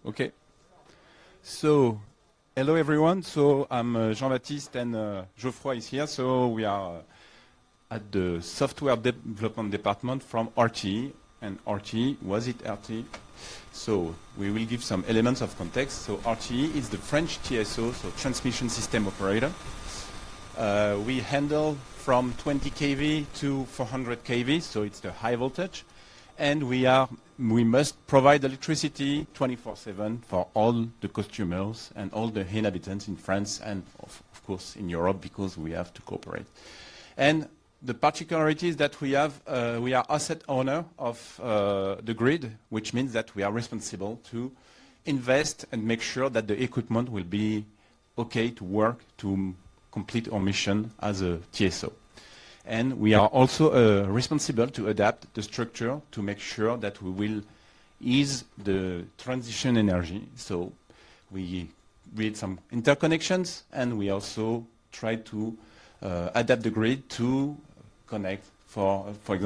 Okay. So, hello everyone. So I'm Jean-Baptiste and Geoffroy is here. So we are at the software development department from RTE. And RTE, was it RTE? So we will give some elements of context. So RTE is the French TSO, so transmission system operator. We handle from 20 kV to 400 kV, so it's the high voltage. And we must provide electricity 24/7 for all the customers and all the inhabitants in France and of course in Europe, because we have to cooperate. And the particularity is that we are asset owner of the grid, which means that we are responsible to invest and make sure that the equipment will be okay to work to complete our mission as a TSO. And we are also responsible to adapt the structure to make sure that we will ease the transition energy. So we create some interconnections, and we also try to adapt the grid to connect, for example,